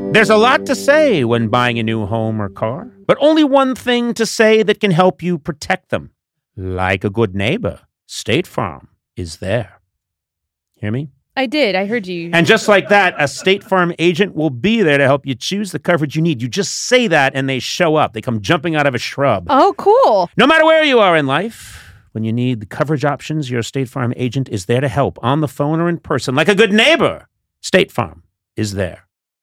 There's a lot to say when buying a new home or car, but only one thing to say that can help you protect them. Like a good neighbor, State Farm is there. Hear me? I did. I heard you. And just like that, a State Farm agent will be there to help you choose the coverage you need. You just say that and they show up. They come jumping out of a shrub. Oh, cool. No matter where you are in life, when you need the coverage options, your State Farm agent is there to help on the phone or in person. Like a good neighbor, State Farm is there.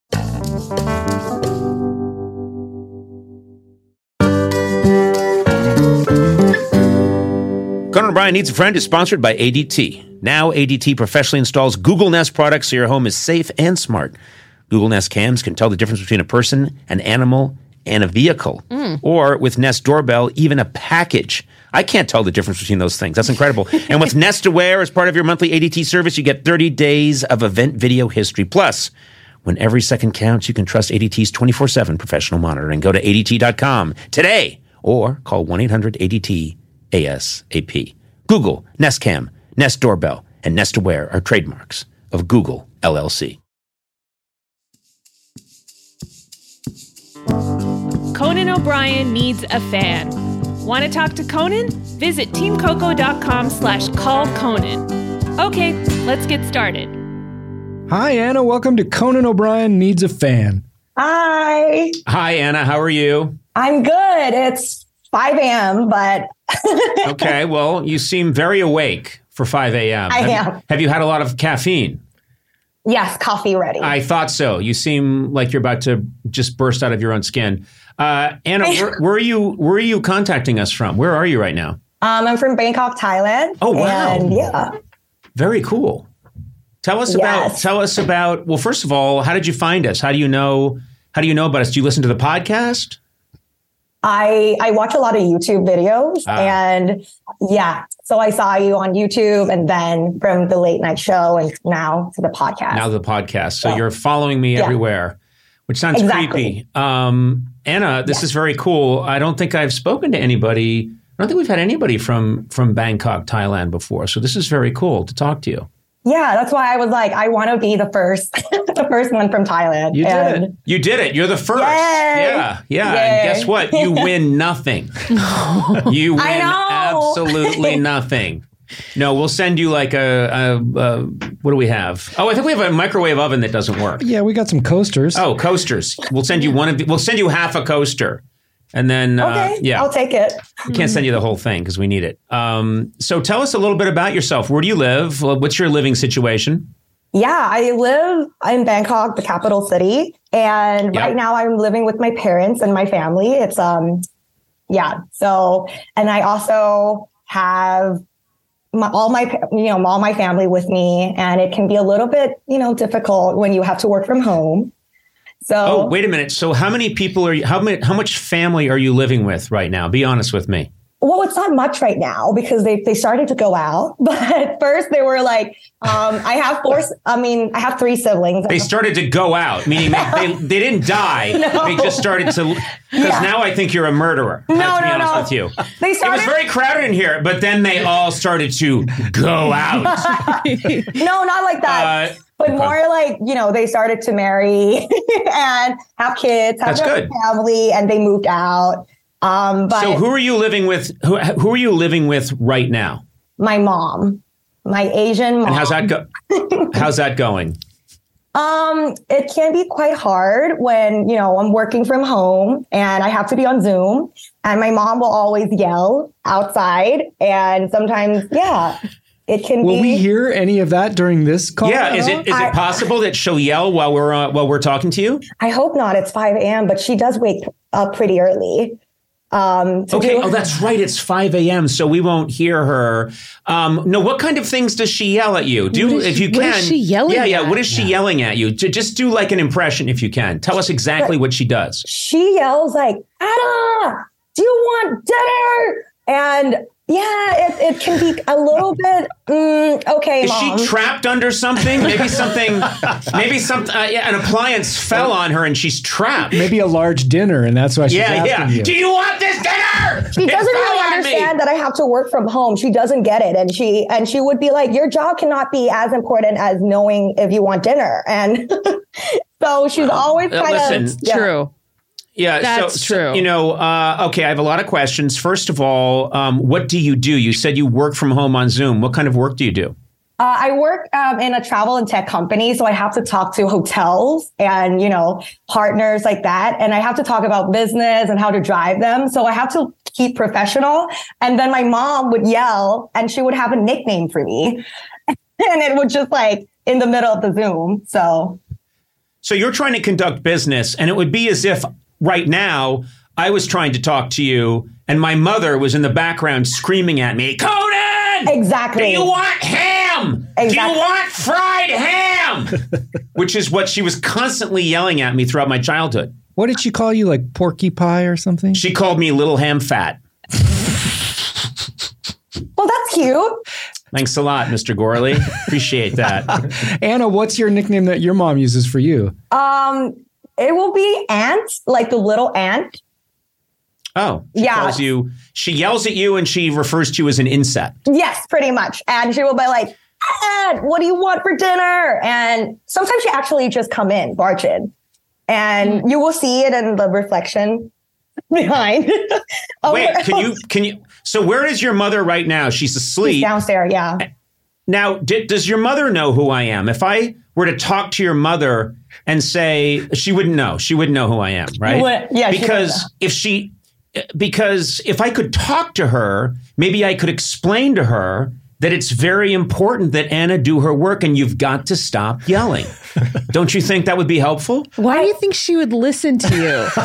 Conan O'Brien Needs a Friend is sponsored by ADT. Now ADT professionally installs Google Nest products so your home is safe and smart. Google Nest cams can tell the difference between a person, an animal, and a vehicle. Or with Nest Doorbell, even a package. I can't tell the difference between those things. That's incredible. And with Nest Aware, as part of your monthly ADT service, you get 30 days of event video history. Plus, when every second counts, you can trust ADT's 24/7 professional monitoring. Go to ADT.com today or call 1-800-ADT-ASAP. Google, Nest Cam, Nest Doorbell, and Nest Aware are trademarks of Google, LLC. Conan O'Brien Needs a Fan. Want to talk to Conan? Visit teamcoco.com/callconan. Okay, let's get started. Hi, Anna. Welcome to Conan O'Brien Needs a Fan. Hi. Hi, Anna. How are you? I'm good. It's 5 a.m., but... Okay, well, you seem very awake for 5 a.m. I am. Have you had a lot of caffeine? Yes, coffee ready. I thought so. You seem like you're about to just burst out of your own skin. Anna, where are you contacting us from? Where are you right now? I'm from Bangkok, Thailand. Oh, wow. And yeah. Very cool. Tell us about, well, first of all, how did you find us? How do you know about us? Do you listen to the podcast? I watch a lot of YouTube videos and so I saw you on YouTube and then from the late night show and now to the podcast. So you're following me everywhere, which sounds creepy. Anna, this is very cool. I don't think I've spoken to anybody. I don't think we've had anybody from Bangkok, Thailand before. So this is very cool to talk to you. Yeah, that's why I was like, I want to be the first, the first one from Thailand. You did it. You did it. You're the first. Yay! Yeah. And guess what? You win nothing. You win absolutely nothing. No, we'll send you like a what do we have? Oh, I think we have a microwave oven that doesn't work. Yeah, we got some coasters. Oh, coasters. We'll send you we'll send you half a coaster. And then, I'll take it. We can't send you the whole thing because we need it. So tell us a little bit about yourself. Where do you live? What's your living situation? Yeah, I live in Bangkok, the capital city. And right now I'm living with my parents and my family. It's, So, and I also have all my family with me. And it can be a little bit, difficult when you have to work from home. So, wait a minute. So how many people are you, how much family are you living with right now? Be honest with me. Well, it's not much right now because they started to go out. But at first they were like, I have 3 siblings. They started to go out, meaning they didn't die. No. They just started to, because now I think you're a murderer. To be honest with you. It was very crowded in here, but then they all started to go out. No, not like that. But more like, they started to marry and have kids, have their family, and they moved out. So who are you living with? Who are you living with right now? My mom, my Asian mom. And how's that going? It can be quite hard when, I'm working from home and I have to be on Zoom and my mom will always yell outside. And sometimes, it can Will we hear any of that during this call? Yeah, is it possible that she'll yell while we're talking to you? I hope not. It's 5 a.m., but she does wake up pretty early. That's right. It's 5 a.m., so we won't hear her. No, what kind of things does she yell at you? What is she yelling at? What is she yelling at you? Just do like an impression if you can. Tell us exactly what she does. She yells like, Anna, do you want dinner? And it can be a little bit, okay, Is Mom. she trapped under something? Maybe an appliance fell on her and she's trapped. Maybe a large dinner, and that's why she's asking you. Do you want this dinner? She doesn't really understand that I have to work from home. She doesn't get it. And she would be like, your job cannot be as important as knowing if you want dinner. And So she's always kind listen, of True. Yeah, That's true. Okay, I have a lot of questions. First of all, what do you do? You said you work from home on Zoom. What kind of work do you do? I work in a travel and tech company, so I have to talk to hotels and, partners like that. And I have to talk about business and how to drive them. So I have to keep professional. And then my mom would yell and she would have a nickname for me. And it would just in the middle of the Zoom. So you're trying to conduct business, and it would be as if right now I was trying to talk to you and my mother was in the background screaming at me, Conan! Exactly. Do you want ham? Exactly. Do you want fried ham? Which is what she was constantly yelling at me throughout my childhood. What did she call you, like Porky Pie or something? She called me Little Ham Fat. Well, that's cute. Thanks a lot, Mr. Gorley. Appreciate that. Anna, what's your nickname that your mom uses for you? It will be Ant, like the little ant. Oh, Yeah. She yells at you and she refers to you as an insect. Yes, pretty much. And she will be like, Ant, what do you want for dinner? And sometimes she actually just barge in. And you will see it in the reflection behind. Wait, can you? So where is your mother right now? She's asleep. She's downstairs, yeah. Now, does your mother know who I am? If I were to talk to your mother and say, she wouldn't know. She wouldn't know who I am, right? Yeah, because if I could talk to her, maybe I could explain to her that it's very important that Anna do her work and you've got to stop yelling. Don't you think that would be helpful? Why do you think she would listen to you?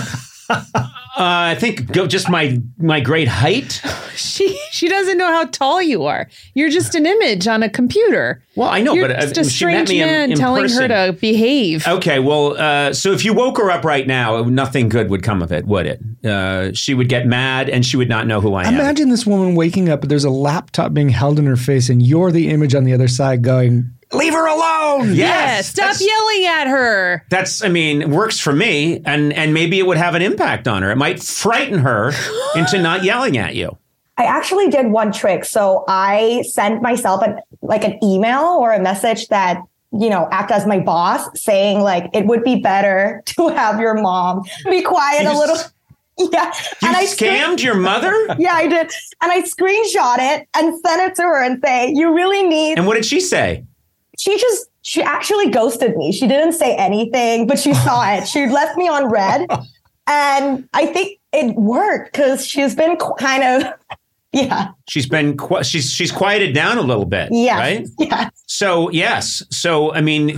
I think just my great height. She doesn't know how tall you are. You're just an image on a computer. Well, I know, You're but just a she met strange me man in telling person. her to behave. Okay, well, so if you woke her up right now, nothing good would come of it, would it? She would get mad and she would not know who I am. Imagine this woman waking up, there's a laptop being held in her face, and you're the image on the other side going, leave her alone! Yes, Stop yelling at her. it works for me, and maybe it would have an impact on her. It might frighten her into not yelling at you. I actually did one trick. So I sent myself an email or a message that, act as my boss, saying it would be better to have your mom be quiet a little. Yeah. You scammed your mother? Yeah, I did. And I screenshot it and sent it to her and say, you really need. And what did she say? She actually ghosted me. She didn't say anything, but she saw it. She left me on red. And I think it worked because she's been kind of, yeah. She's she's quieted down a little bit. Yeah. Right? Yeah. So, yes. So,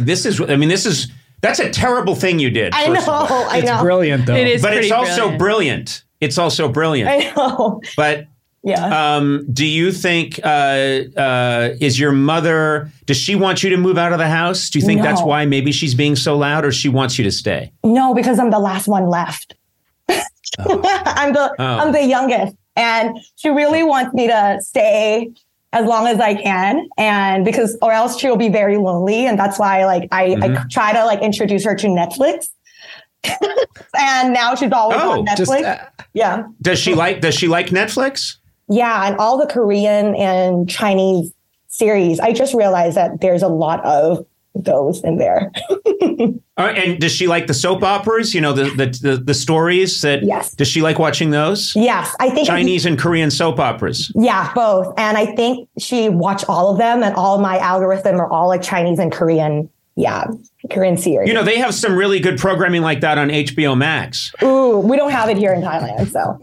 that's a terrible thing you did. I know. It's brilliant, though. It is, but it's pretty also brilliant. It's also brilliant. I know. But yeah. Do you think, is your mother, does she want you to move out of the house? Do you think that's why maybe she's being so loud, or she wants you to stay? No, because I'm the last one left. I'm the youngest. And she really wants me to stay as long as I can. And or else she'll be very lonely. And that's why I try to introduce her to Netflix. And now she's always on Netflix. Yeah. Does she like Netflix? Yeah. And all the Korean and Chinese series. I just realized that there's a lot of those in there. And does she like the soap operas? The stories that. Yes. Does she like watching those? Yes, I think Chinese and Korean soap operas. Yeah, both. And I think she watched all of them, and all my algorithm are all Chinese and Korean. Yeah, Korean series. They have some really good programming like that on HBO Max. Ooh, we don't have it here in Thailand, so.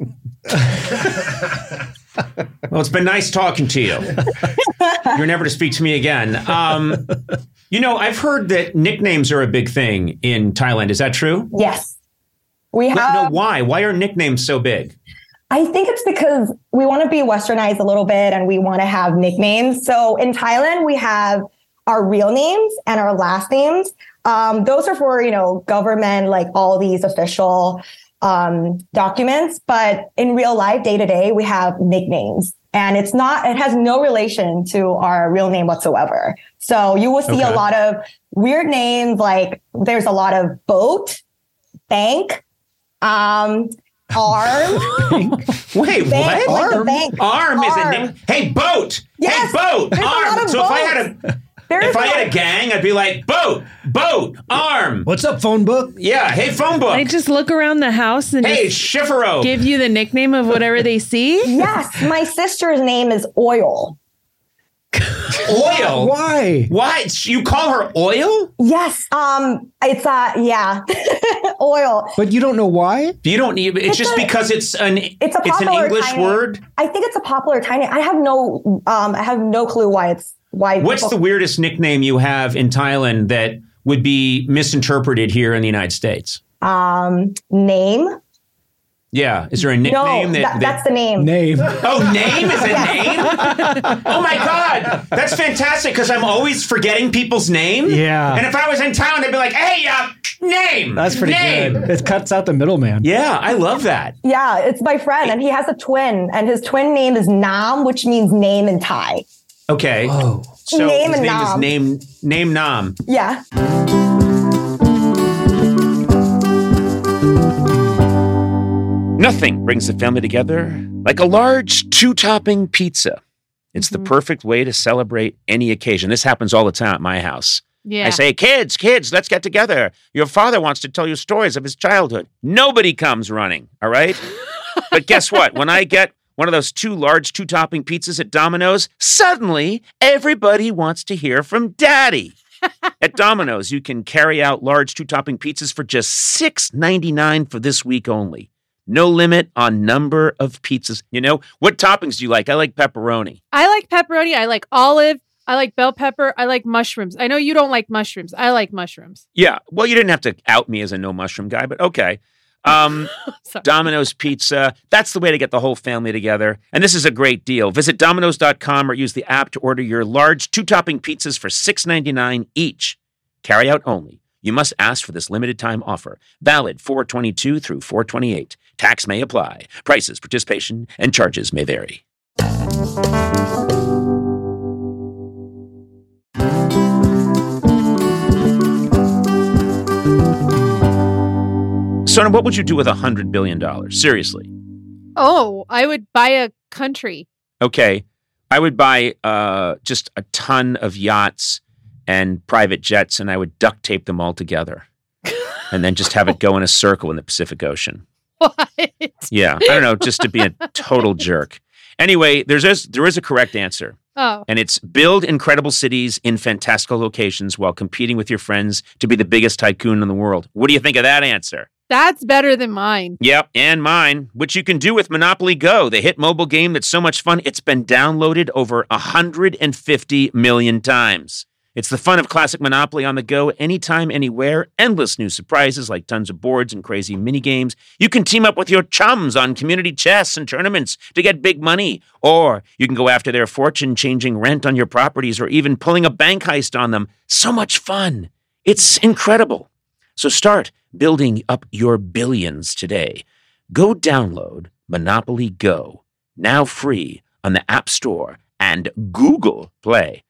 Well, it's been nice talking to you. You're never to speak to me again. I've heard that nicknames are a big thing in Thailand. Is that true? Yes. We have. No, why? Why are nicknames so big? I think it's because we want to be westernized a little bit and we want to have nicknames. So in Thailand, we have our real names and our last names. Those are for, government, all these official documents. But in real life, day to day, we have nicknames. And it has no relation to our real name whatsoever. So you will see a lot of weird names, there's a lot of boat, bank, arm. Wait, bank, what? Like the bank. Arm is a name. Hey, boat. Yes, hey, boat. there's Arm. a lot of so boats. if I had If I had a gang, I'd be like, boat, arm. What's up, phone book? Yeah, hey, phone book. They just look around the house and Hey, just Schifferope. give you the nickname of whatever they see. Yes, my sister's name is Oil. Oil? Why? Why? You call her Oil? Yes. It's yeah. Oil. But you don't know why? You don't need. It's just because it's an English tiny, word. I think it's a popular tiny. I have no clue why it's why. What's the weirdest nickname you have in Thailand that would be misinterpreted here in the United States? Name? Yeah. Is there a nickname that's the name. Name. Oh, name is a name? Oh my God. That's fantastic because I'm always forgetting people's name. Yeah. And if I was in town, I'd be like, hey, name. That's pretty good. It cuts out the middleman. Yeah, I love that. Yeah, it's my friend, and he has a twin, and his twin name is Nam, which means name in Thai. Okay. Oh. So Name his and name Nam. is Name Nam. Yeah. Nothing brings the family together like a large 2-topping pizza. It's the perfect way to celebrate any occasion. This happens all the time at my house. Yeah. I say, kids, let's get together. Your father wants to tell you stories of his childhood. Nobody comes running, all right? But guess what? When I get one of those 2 large 2-topping pizzas at Domino's, suddenly everybody wants to hear from Daddy. At Domino's, you can carry out large 2-topping pizzas for just $6.99 for this week only. No limit on number of pizzas. You know, what toppings do you like? I like pepperoni. I like pepperoni. I like olive. I like bell pepper. I like mushrooms. I know you don't like mushrooms. I like mushrooms. Yeah. Well, you didn't have to out me as a no mushroom guy, but okay. Domino's Pizza. That's the way to get the whole family together. And this is a great deal. Visit Domino's.com or use the app to order your large 2-topping pizzas for $6.99 each. Carry out only. You must ask for this limited time offer. Valid 4/22 through 4/28. Tax may apply. Prices, participation, and charges may vary. Sona, what would you do with $100 billion? Seriously. Oh, I would buy a country. Okay. I would buy just a ton of yachts and private jets, and I would duct tape them all together and then just have it go in a circle in the Pacific Ocean. What? Yeah. I don't know, just to be a total jerk. Anyway, there is a correct answer. Oh. And it's build incredible cities in fantastical locations while competing with your friends to be the biggest tycoon in the world. What do you think of that answer? That's better than mine. Yep, and mine, which you can do with Monopoly Go, the hit mobile game that's so much fun, it's been downloaded over 150 million times. It's the fun of classic Monopoly on the go, anytime, anywhere, endless new surprises like tons of boards and crazy mini games. You can team up with your chums on community chess and tournaments to get big money, or you can go after their fortune-changing rent on your properties or even pulling a bank heist on them. So much fun. It's incredible. So start building up your billions today. Go download Monopoly Go, now free on the App Store and Google Play.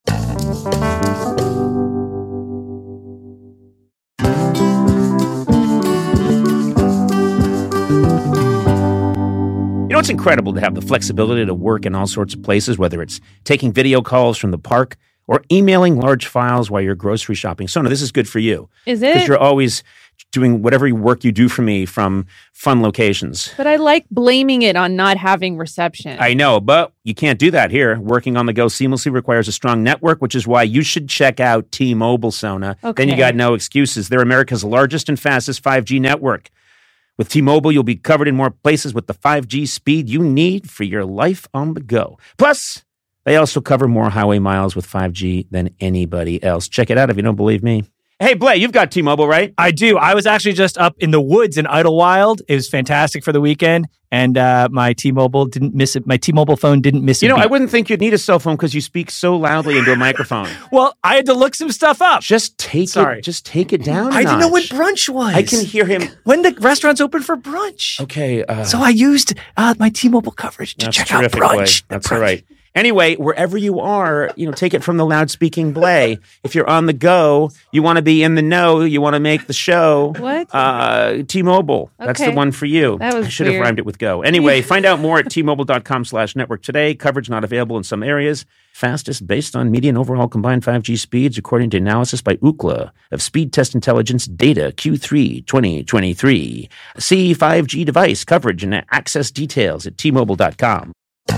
You know, it's incredible to have the flexibility to work in all sorts of places, whether it's taking video calls from the park or emailing large files while you're grocery shopping. Sona, this is good for you. Is it? Because you're always doing whatever work you do for me from fun locations. But I like blaming it on not having reception. I know, but you can't do that here. Working on the go seamlessly requires a strong network, which is why you should check out T-Mobile, Sona. Okay. Then you got no excuses. They're America's largest and fastest 5G network. With T-Mobile, you'll be covered in more places with the 5G speed you need for your life on the go. Plus, they also cover more highway miles with 5G than anybody else. Check it out if you don't believe me. Hey, Blay, you've got T-Mobile, right? I do. I was actually just up in the woods in Idlewild. It was fantastic for the weekend, and my T-Mobile didn't miss it. My T-Mobile phone didn't miss it. You know, I wouldn't think you'd need a cell phone because you speak so loudly into a microphone. Well, I had to look some stuff up. Just take it down. I didn't know what brunch was. I can hear him. When the restaurant's open for brunch. Okay. So I used my T-Mobile coverage to check out brunch. That's all right. Anyway, wherever you are, take it from the loudspeaking Blay. If you're on the go, you want to be in the know, you want to make the show. What? T-Mobile. That's the Okay. one for you. That was I should have weird. rhymed it with go. Anyway, find out more at T-Mobile.com/network today. Coverage not available in some areas. Fastest based on median overall combined 5G speeds, according to analysis by Ookla of Speed Test Intelligence data Q3 2023. See 5G device coverage and access details at T-Mobile.com.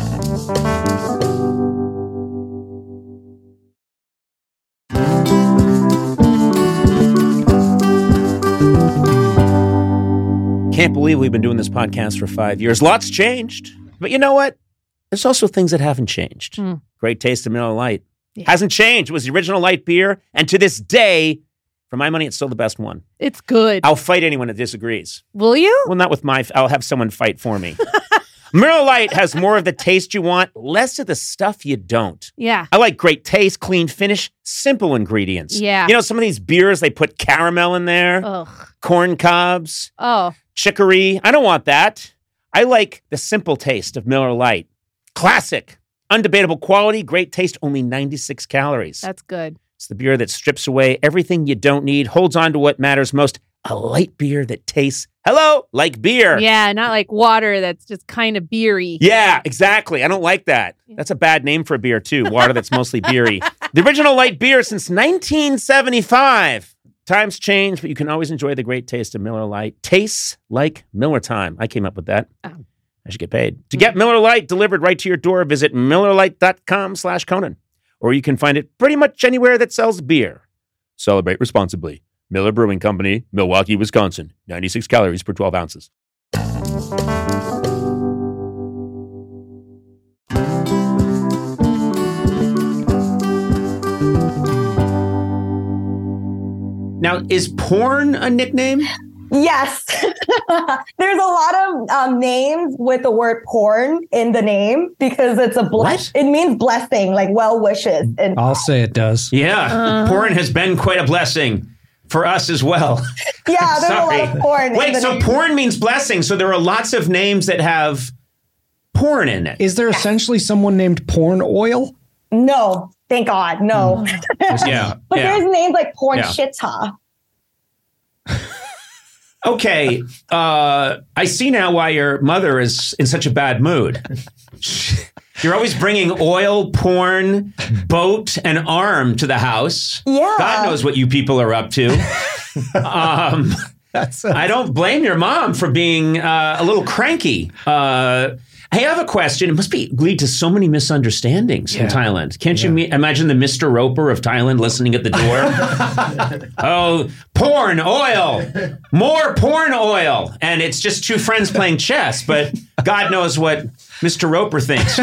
Can't believe we've been doing this podcast for 5 years. Lots changed. But you know what? There's also things that haven't changed. Great taste of Miller Lite. Yeah. Hasn't changed. It was the original light beer. And to this day, for my money, it's still the best one. It's good. I'll fight anyone that disagrees. Will you? Well, not with I'll have someone fight for me. Miller Lite has more of the taste you want, less of the stuff you don't. Yeah. I like great taste, clean finish, simple ingredients. Yeah. Some of these beers, they put caramel in there, Ugh. corn cobs, Oh. chicory. I don't want that. I like the simple taste of Miller Lite. Classic, undebatable quality, great taste, only 96 calories. That's good. It's the beer that strips away everything you don't need, holds on to what matters most. A light beer that tastes, like beer. Yeah, not like water that's just kind of beery. Yeah, exactly. I don't like that. That's a bad name for a beer, too. Water that's mostly beery. The original light beer since 1975. Times change, but you can always enjoy the great taste of Miller Lite. Tastes like Miller time. I came up with that. Oh. I should get paid. To get Miller Lite delivered right to your door, visit MillerLite.com/Conan. Or you can find it pretty much anywhere that sells beer. Celebrate responsibly. Miller Brewing Company, Milwaukee, Wisconsin. 96 calories per 12 ounces. Now, is porn a nickname? Yes. There's a lot of names with the word porn in the name because it's a What? It means blessing, like well wishes. And I'll say it does. Yeah. Porn has been quite a blessing for us as well. yeah, there's a lot of porn. Wait, in the so name. porn means blessing. So there are lots of names that have porn in it. Is there essentially someone named Porn Oil? No, thank God, no. Yeah. But yeah. there's names like Porn Yeah. Shita. Okay. I see now why your mother is in such a bad mood. You're always bringing oil, porn, boat, and arm to the house. Yeah. God knows what you people are up to. I don't blame your mom for being a little cranky. Hey, I have a question. It must lead to so many misunderstandings in Thailand. Can't you imagine the Mr. Roper of Thailand listening at the door? Oh, porn, oil, more porn oil. And it's just two friends playing chess, but God knows what Mr. Roper thinks.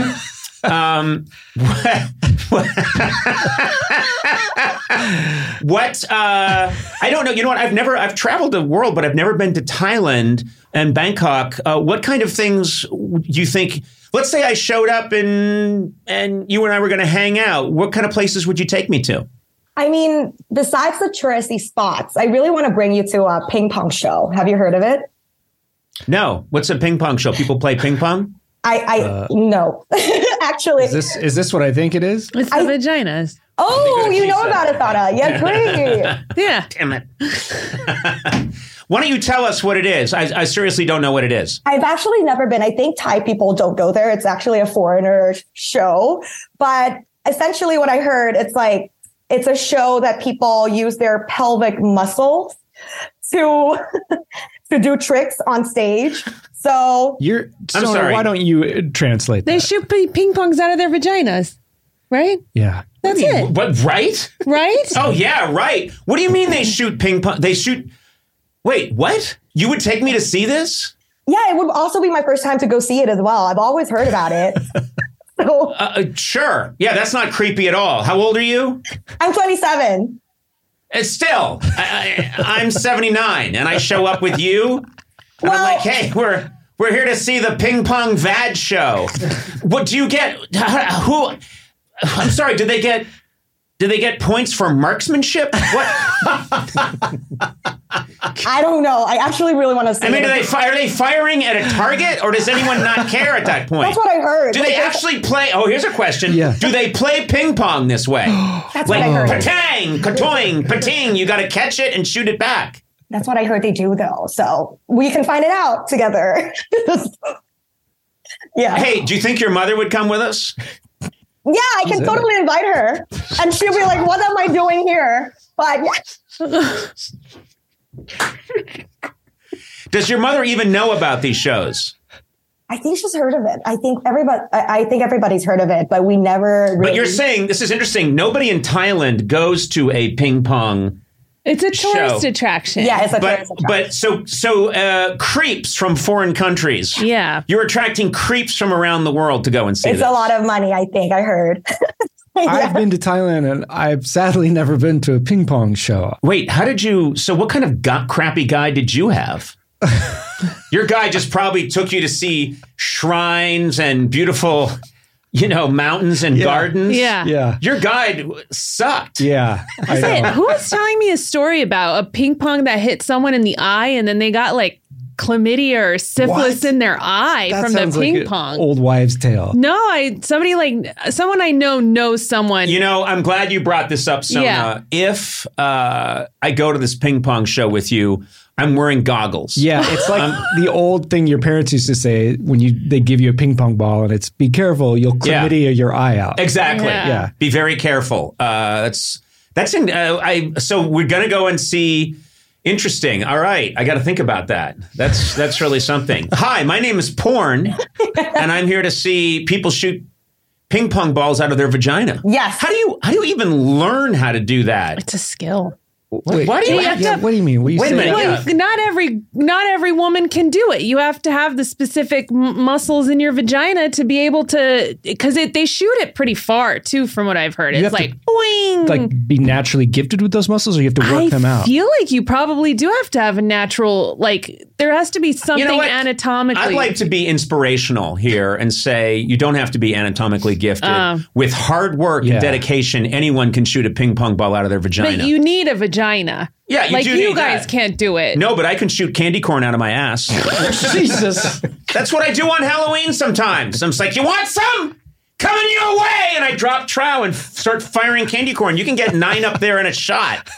I don't know. You know what? I've traveled the world, but I've never been to Thailand and Bangkok. What kind of things do you think? Let's say I showed up and you and I were going to hang out. What kind of places would you take me to? I mean, besides the touristy spots, I really want to bring you to a ping pong show. Have you heard of it? No. What's a ping pong show? People play ping pong? No. Actually. Is this what I think it is? It's the vaginas. Oh, you know about it, Thada. Yeah, great. Yeah. Damn it. Why don't you tell us what it is? I seriously don't know what it is. I've actually never been. I think Thai people don't go there. It's actually a foreigner show. But essentially what I heard, it's a show that people use their pelvic muscles to do tricks on stage. So Sona, sorry. why don't you translate They that? shoot ping pongs out of their vaginas, right? Yeah. That's it, What, right? right? Oh, yeah, right. What do you mean they shoot ping pong? Wait, what? You would take me to see this? yeah, it would also be my first time to go see it as well. I've always heard about it. So Sure. Yeah, that's not creepy at all. How old are you? I'm 27. Still, I'm 79, and I show up with you, and I'm Well- like, hey, we're here to see the ping pong vag show. What do you get? Who? I'm sorry. Do they get Do they get points for marksmanship? What? I don't know. I actually really want to see. I mean, it. are they firing at a target, or does anyone not care at that point? That's what I heard. Do they actually play? Oh, here's a question. Yeah. Do they play ping pong this way? That's Like, what I heard. patang, katoing, pating. You got to catch it and shoot it back. That's what I heard they do, though. So we can find it out together. Yeah. Hey, do you think your mother would come with us? Yeah, I can totally invite her. And she'll be like, what am I doing here? But Does your mother even know about these shows? I think she's heard of it. I think everybody's heard of it, but we never really. But you're saying, this is interesting, nobody in Thailand goes to a ping pong. It's a tourist show. attraction. Yeah, it's a tourist attraction. But so creeps from foreign countries. Yeah. You're attracting creeps from around the world to go and see It's this. a lot of money, I think. I heard. I've been to Thailand and I've sadly never been to a ping pong show. Wait, so what kind of crappy guy did you have? Your guy just probably took you to see shrines and beautiful, mountains and gardens. Yeah. Yeah. Your guide sucked. Yeah. I know. Who was telling me a story about a ping pong that hit someone in the eye and then they got like chlamydia or syphilis What? in their eye That from the sounds like ping an pong? old wives' tale. No, someone I know knows someone. I'm glad you brought this up, Sona. Yeah. If I go to this ping pong show with you, I'm wearing goggles. Yeah, it's like the old thing your parents used to say when they give you a ping pong ball and it's be careful, you'll chlamydia your eye out. Exactly. Yeah. Be very careful. So we're gonna go and see. Interesting. All right, I got to think about that. That's really something. Hi, my name is Porn, and I'm here to see people shoot ping pong balls out of their vagina. Yes. How do you even learn how to do that? It's a skill. Wait, Why do you have to- what do you mean? Wait a minute. Well, Yeah. not every woman can do it. You have to have the specific muscles in your vagina to be able to, because they shoot it pretty far too, from what I've heard. You It's have to, like boing. Like be naturally gifted with those muscles, or you have to work I them out? feel like you probably do have to have a natural, like there has to be something what? anatomically. I'd like to be inspirational here and say you don't have to be anatomically gifted. With hard work and dedication, anyone can shoot a ping pong ball out of their vagina. but you need a vagina. Yeah, you like do you need guys that. can't do it. No, but I can shoot candy corn out of my ass. Jesus. That's what I do on Halloween sometimes. I'm just like, you want some? Coming your way! And I drop trow and start firing candy corn. You can get 9 up there in a shot.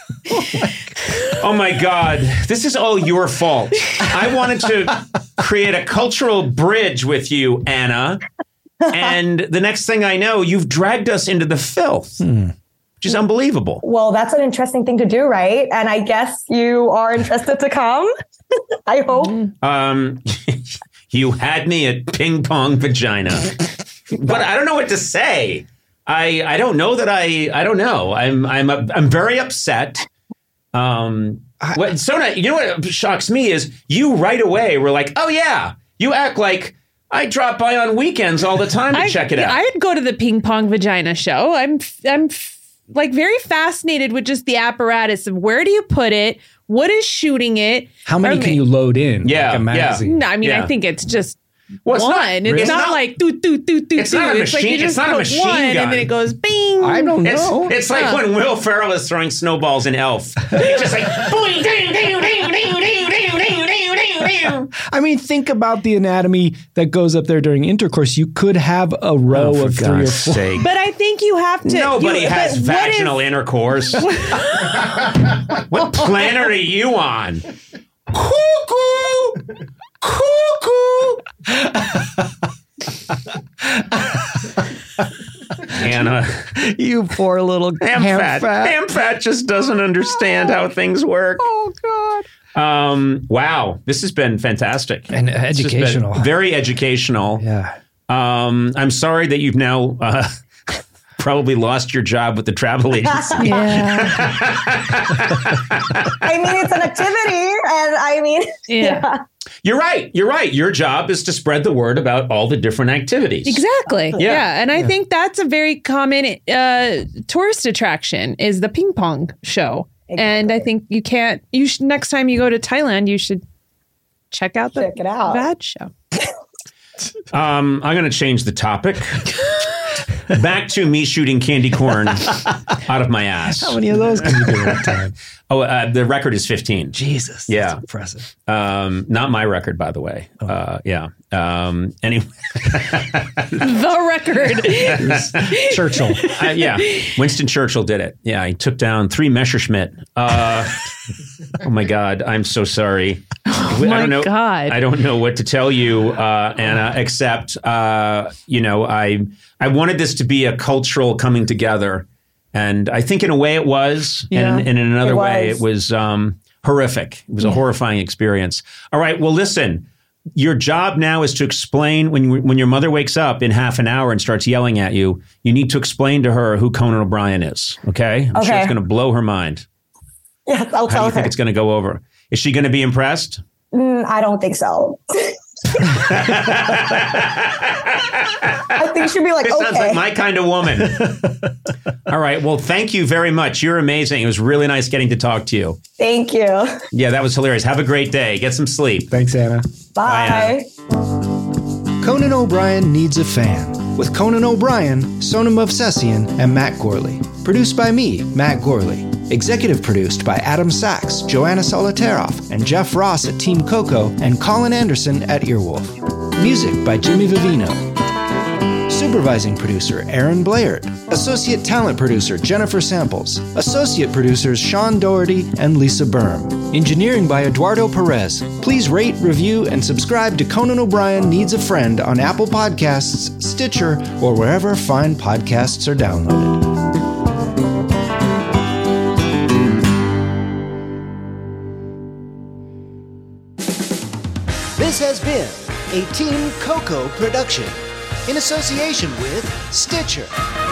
Oh my God. This is all your fault. I wanted to create a cultural bridge with you, Anna. And the next thing I know, you've dragged us into the filth. Which is unbelievable. Well, that's an interesting thing to do, right? And I guess you are interested to come. I hope. You had me at ping pong vagina. But I don't know what to say. I don't know that I don't know. I'm very upset. Sona, you know what shocks me is you right away were like, oh yeah, you act like I drop by on weekends all the time to check it out. I'd go to the ping pong vagina show. I'm like very fascinated with just the apparatus of where do you put it? What is shooting it? How many can you load in? Yeah, like a magazine? No, I mean, Yeah. I think it's just Well, it's one. not- It's really? not It's not- like doot, doot, doot, doot, It's not a doot. Like machine- you it's just not a put machine one gun. and then it goes bing. I don't know. It's like when Will Ferrell is throwing snowballs in Elf. It's just like, boing, ding, ding, ding, ding, ding, ding, ding, ding, ding. I mean, think about the anatomy that goes up there during intercourse. You could have a row Oh, of 3 or 4. sake. But I think you have to. Nobody has but what vaginal intercourse. What planet are you on? Cuckoo! Cuckoo! Anna, You poor little ham fat. Ham fat just doesn't understand how things work. Oh, God. Wow, this has been fantastic. And This has been educational. very educational. Yeah. I'm sorry that you've now probably lost your job with the travel agency. Yeah. I mean, it's an activity. And I mean, Yeah. You're right. You're right. Your job is to spread the word about all the different activities. Exactly. Yeah. And I think that's a very common tourist attraction is the ping pong show. Exactly. And I think you should, next time you go to Thailand, you should check out the Check it out. VAD show. I'm going to change the topic. back to me shooting candy corn out of my ass. How many of those can you do at a time? The record is 15. Jesus. That's Yeah. impressive. Not my record, by the way. Yeah. Anyway. The record. Churchill. Yeah. Winston Churchill did it. Yeah. He took down 3 Messerschmitt. Oh my God. I'm so sorry. I don't know. God. I don't know what to tell you, Anna, except, I wanted this to be a cultural coming together. And I think in a way it was, Yeah. and in another way it was. was horrific. It was a horrifying experience. All right, well, listen, your job now is to explain when your mother wakes up in half an hour and starts yelling at you, you need to explain to her who Conan O'Brien is, okay? I'm sure it's going to blow her mind. Yes, I'll How do tell you think her. it's going to go over? Is she going to be impressed? I don't think so. I think she'll be like, This sounds okay. like my kind of woman. All right, well, thank you very much. You're amazing. It was really nice getting to talk to you. Thank you. Yeah, that was hilarious. Have a great day. Get some sleep. Thanks, Anna. Bye. Conan O'Brien Needs a Fan, with Conan O'Brien, Sonam Movsesian, and Matt Gorley. Produced by me, Matt Gorley. Executive produced by Adam Sachs, Joanna Solitaroff, and Jeff Ross at Team Coco, and Colin Anderson at Earwolf. Music by Jimmy Vivino. Supervising producer Aaron Blaird. Associate talent producer Jennifer Samples. Associate producers Sean Doherty and Lisa Berm. Engineering by Eduardo Perez. Please rate, review, and subscribe to Conan O'Brien Needs a Friend on Apple Podcasts, Stitcher, or wherever fine podcasts are downloaded. This has been a Team Coco production in association with Stitcher.